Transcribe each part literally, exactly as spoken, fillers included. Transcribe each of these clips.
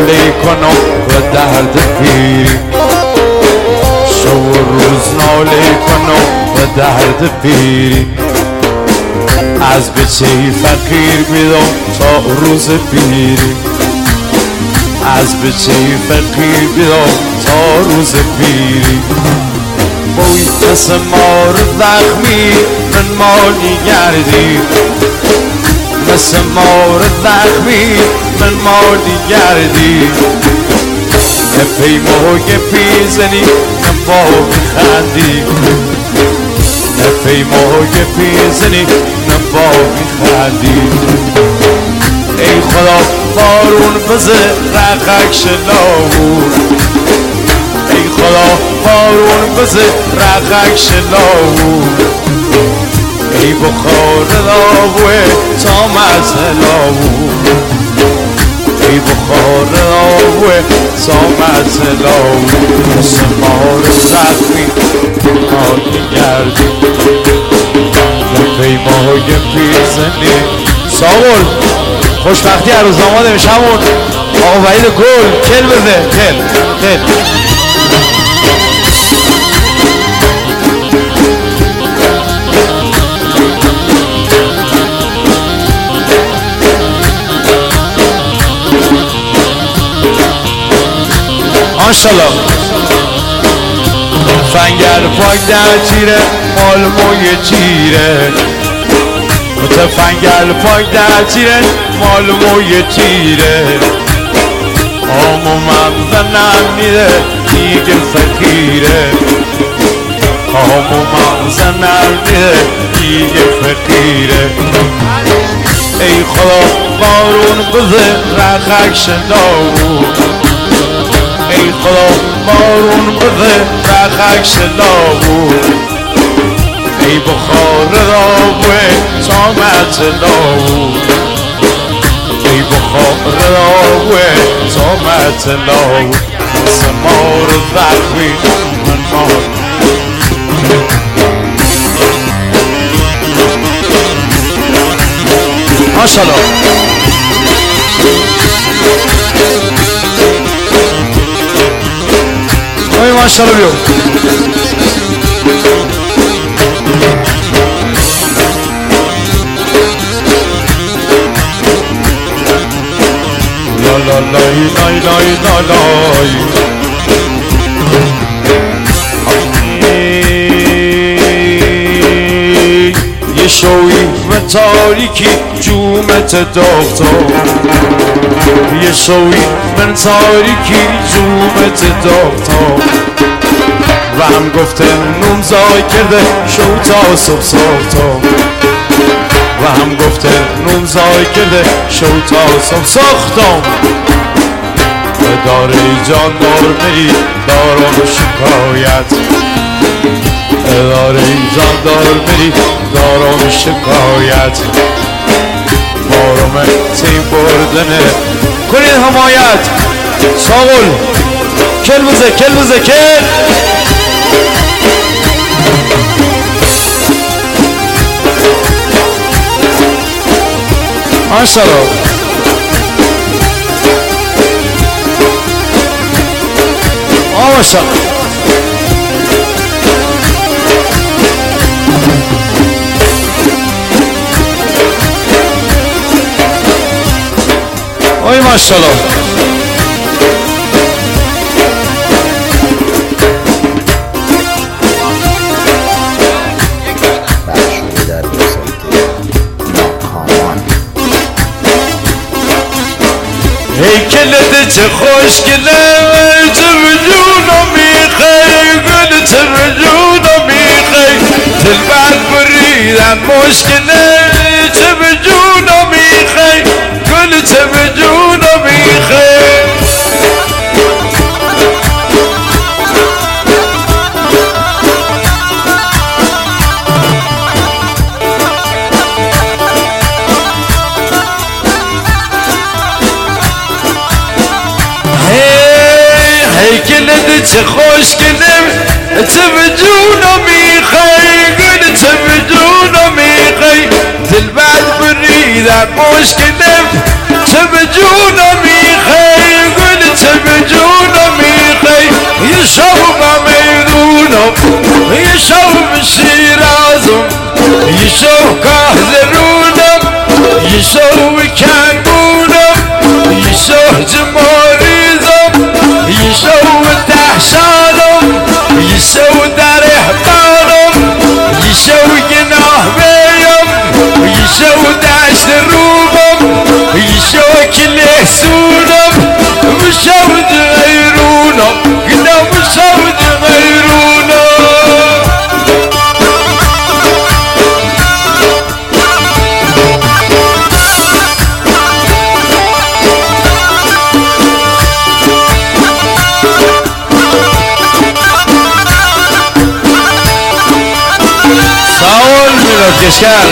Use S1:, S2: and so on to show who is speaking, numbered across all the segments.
S1: ناله کنم و درد پیری شب و روز ناله کنم و درد پیری از بچه فقیر بیدم تا روز پیری از بچه فقیر بیدم تا روز پیری بوی مثل مار زخمی من مالی گردی مثل مار زخمی من مالی گردی نپیمای پیزنی نبا بخندی نپیمای پیزنی نبا بخندی ای خدا بارون بزه رقک شلاو ای خدا بارون بزه رقک شلاو ای بخار داوه تا مزلاو ای بخار داوه تا مزلاو مثل مار زخمی حال گردی نپیمای پیزنی ساول خوشبختی عروسداماد امشبمون آقا وحید گل کل بده کل کل ماشالله فنگر پاک در چیره مال موی چیره متفنگر پاک در چیره مال موی چیره آمو مغزنم میده دیگه فقیره آمو مغزنم میده دیگه فقیره ای خدا بارون بزه رقک شلاو ای خدا بارون بده رقک شلاو ای بخار راوه تامت لاو ای بخار راوه تامت لاو سمار زخمی من مار ماشالله اوی ماشالله بیو لا لا لای لای لای لا لای یه شوی و تاریکی جومت داغتا یه شوی من تاریکی جومت داغتا و هم گفته نومزای کرده شو تا صبح صبح و هم گفته نومزای کرده شو تا صبح ساختم داره جان دار مری دارم شکایت داره جان دار مری دارم شکایت بارم تیم بردنه کنید حمایت ساغل کل بزه کل بزه کل ماشالله ماشالله اوی ماشالله هیکلت چه خوشگله چه وجونو میخوای گل چه وجونو میخوای دل بد بریدن مشکله چه وجونو میخوای گل چه وجونو میخوای چه خوشگلم چه وجونو میخوای گل چه وجونو میخوای دل بد بریدن مشکلم چه وجونو میخوای گل شیرازم یشو کهزرونم یشو کنگونم یشو جماریزم یشو تحشانم یشو در احبارم یشو گناه بیم یشو دشت روبم یشو کله سونم وشو غیرونم گناه وشو غیرونم ساول میلاد کشکر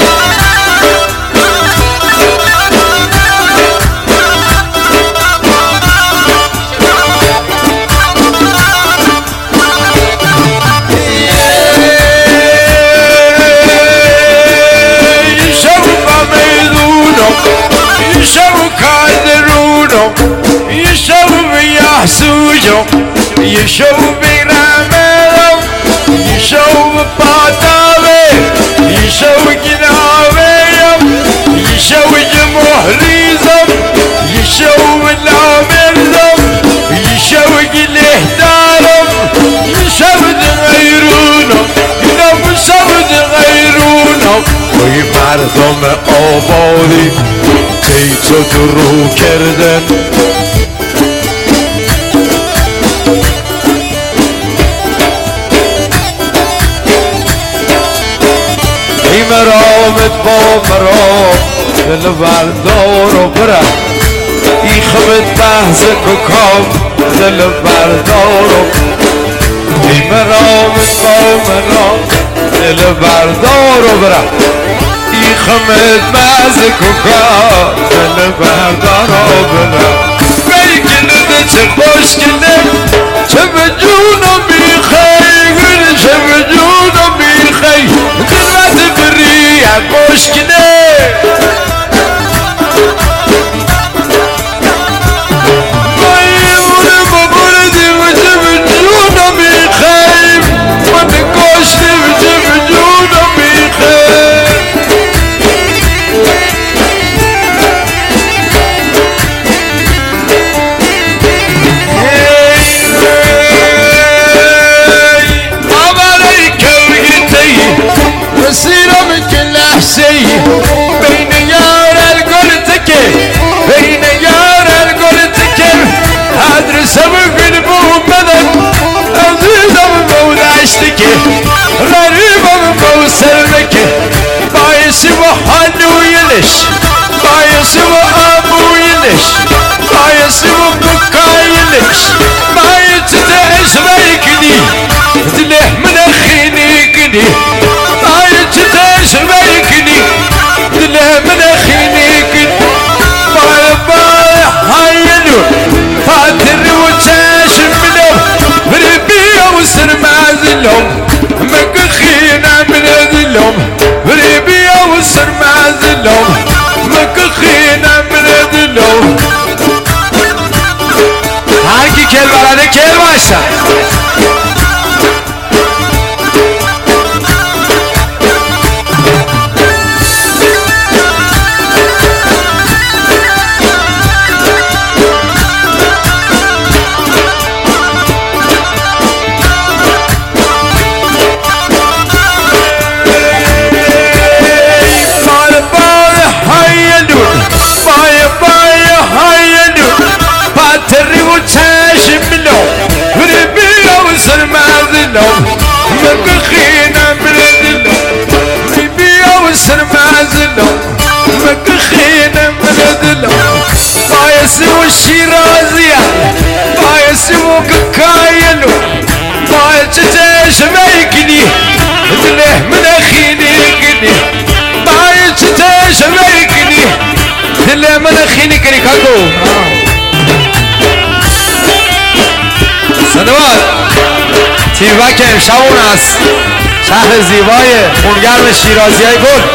S1: سوجو يشو بيراملو يشو بطاوي يشو جناويم يشو جمهريزم يشو لامرزم يشو جلهدارم يشو دغيرونم ينام شو دغيرونم وي مردم آبادی تیتو درو کردن مرامت با مرام دل بردار و برم ای خمت بحث کام دل بردار و ای مرامت با مرام دل بردار و برم ای خمت بحث کام دل بردار و برم بیکنده چه خوش کنم چه به جونم بیخیر چه به جونم بیخیر دلت بری خوش کنه بایمونه ببردی و چه به جونم بیخیر من کشتی و چه به جونم بیخیر مسيرم كل حسي بين يار القول تكر بين يار القول تكر ادرس بقلبه بدن عزيز بموت عشتك غريب بموسر لك بايس وحنو يلش بايس وابو يلش بايس وبكا يلش بايس تعيش بيكني تلح من اخيني كني تتعيش بيكني دله من اخينيك باي باي حيلو فاتر وتاش منهم بربيا وسر معزلهم مك خينا من ذلهم بربيا وسر معزلهم مك خينا من ذلهم هاكي كل بلده كل باشا مكخينا بلدنا بيبيا وسر معزلنا مكخينا بلدنا بايسي والشيرازية بايسي وكايلو بايسي تاش ميكني دله من اخيني كني بايسي تاش ميكني دله من اخيني كني كاكو سنوات تیربک امشب اون است شهر زیبای خونگرم شیرازی های گل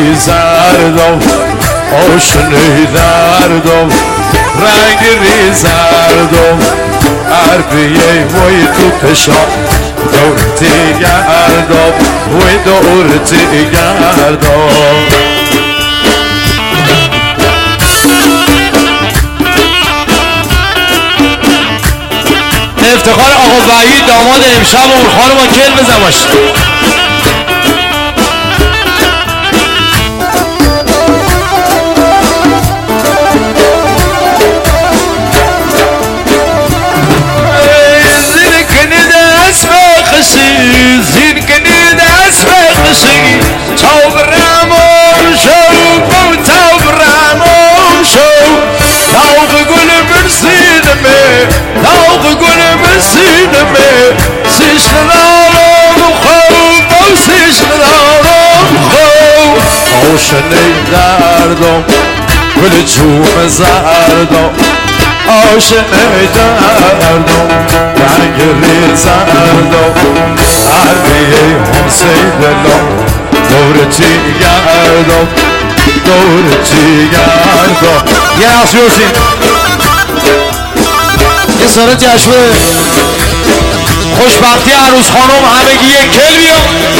S1: زردم آشنه دردم رنگ ریزردم عربیه وی تو پشام دورتی گردم وی دورتی گردم افتخار آقا وحید داماد امشب اون خانم با کل بزن باش زین کنی دست بخشی زین کنی دست بخشی تا برمون شو تا برمون شو تاق گل برسیدمه تاق گل برسیدمه سیش ندارم خوب سیش ندارم خوب آشنه دردم گل جوم زردم آشنه دردم رنگ ریزردم عربیه حسین دلم دورتی گردم دورتی گردم یه نقصی حسین یه سر جشوه خوشبختی عروس خانم همگی یک کل بیا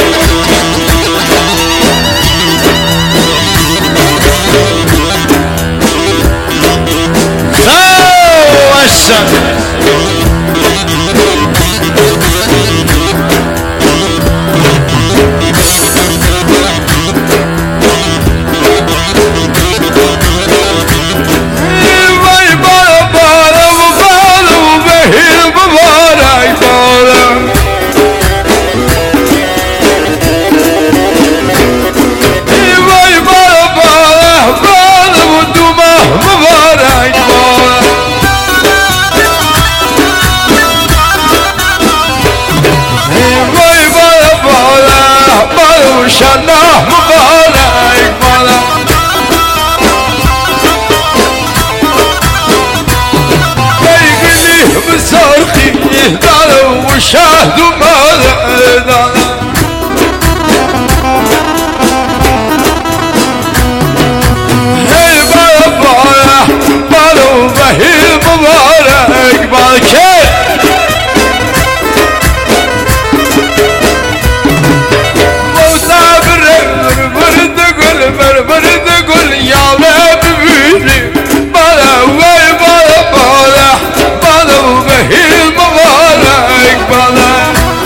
S1: شهد مالا هی بابا بالو بهی مبارک بالکه موتا بر برد گل بر برد گل یاله ببینی بالا وی بالا بالا بالو بهی مبارک بالا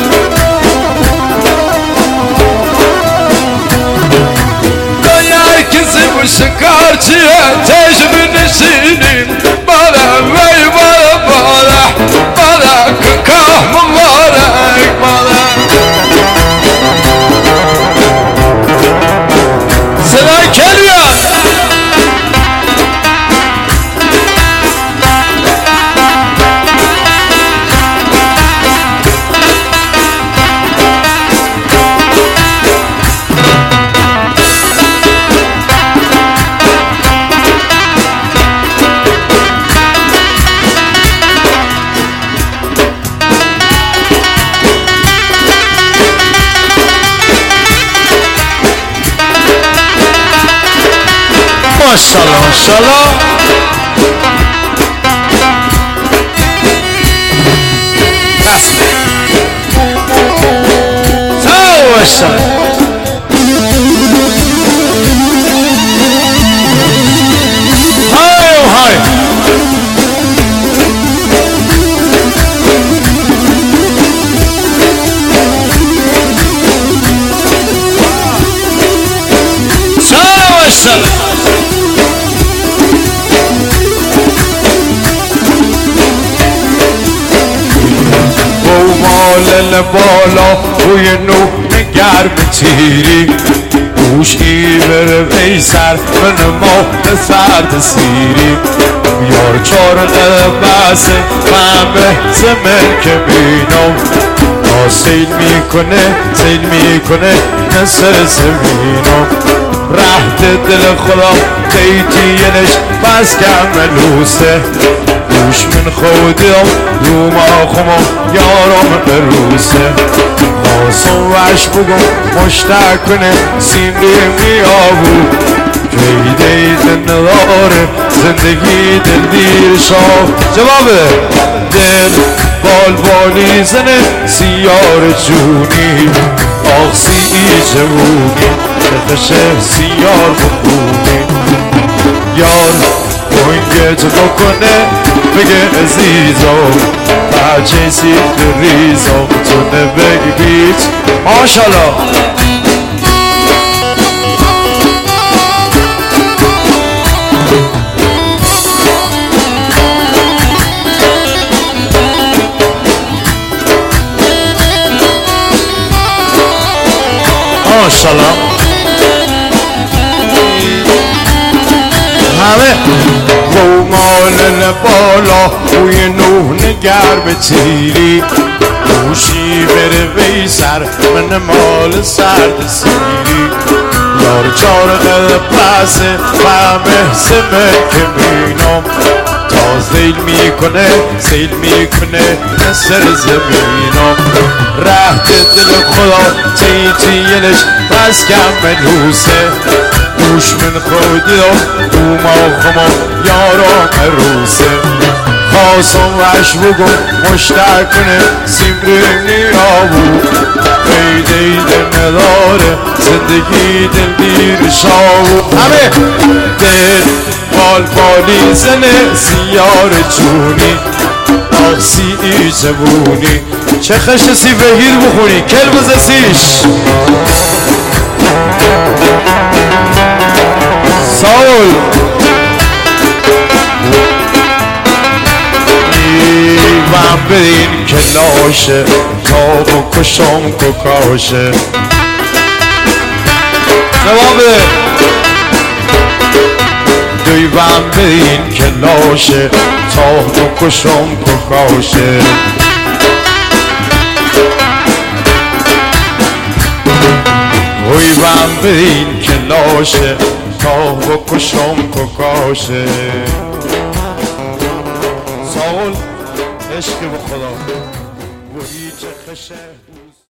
S1: دنیا کسی bu şıkarcıya tecrübe nişinim bana vey bana bana bana kıkah mübarek bana sıra geliyor maşallah maşallah sağ ol maşallah hay hay sağ ol maşallah مال بالا روی نو نگر بچیری گوش ایبر ای سر من ما سرد سیری یار چارق بس همه زمن که بینم سیل میکنه سیل میکنه نصر زمینم رهد دل خدا قیتینش بس کم لوسه دوش من خودم رو ما خمو یارم بروسه خواستم وش بگم مشتاق کنه سیمری میابو پیده دل نداره زندگی دل دیر شاه جوابه دل بال بالی زنه سیار جونی آخسی جوونی نخشه سیار بخونی یار بونگه تو بکنه بگه عزیزم بچه سیخ ریزم تو نبگی بیت ماشالله ماشالله همه قومان بالا روی نوح نگر به تیری موشی بره بی سر من مال سرد سیری یار چار قلب پسه فهمه سمه که مینم تا زیل میکنه زیل میکنه سر زمینم رهت دل خدا تی تیلش بس کم منوسه دوش من خودم تو ما خما یارم روسه خواستم وش بگم مشتاق کنه سیمری نیابو پیده دل نداره زندگی دل دیر شاو همه دل بال بالی زنه سیار جونی آخسی ای جوونی چه خشت سی بهیر بخونی کل بزسیش ساول ایوان برین کلاشه تا بکشم ککاشه جوابه دویوان برین کلاشه تا بکشم ککاشه دویوان برین کلاشه تا بکشم ککاشه ساول عشق به خدا وحی چه خشه